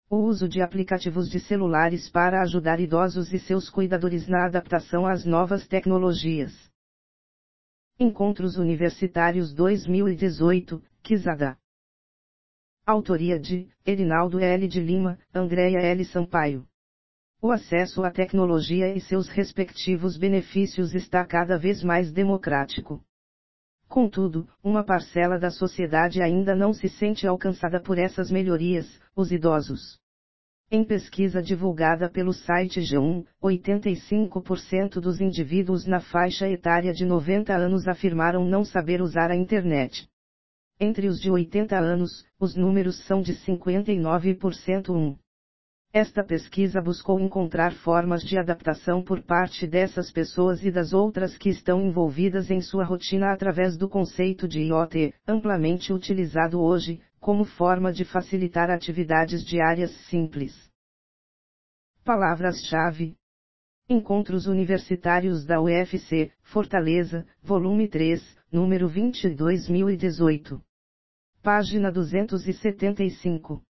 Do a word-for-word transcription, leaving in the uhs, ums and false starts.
O uso de aplicativos de celulares para ajudar idosos e seus cuidadores na adaptação às novas tecnologias. Encontros Universitários dois mil e dezoito, Quizada. Autoria de Erinaldo L. de Lima, Andréia L. Sampaio. O acesso à tecnologia e seus respectivos benefícios está cada vez mais democrático. Contudo, uma parcela da sociedade ainda não se sente alcançada por essas melhorias, os idosos. Em pesquisa divulgada pelo site G um, oitenta e cinco por cento dos indivíduos na faixa etária de noventa anos afirmaram não saber usar a internet. Entre os de oitenta anos, os números são de cinquenta e nove por cento. Esta pesquisa buscou encontrar formas de adaptação por parte dessas pessoas e das outras que estão envolvidas em sua rotina através do conceito de I O T, amplamente utilizado hoje, como forma de facilitar atividades diárias simples. Palavras-chave: Encontros Universitários da U F C, Fortaleza, volume três, número vinte, dois mil e dezoito. Página duzentos e setenta e cinco.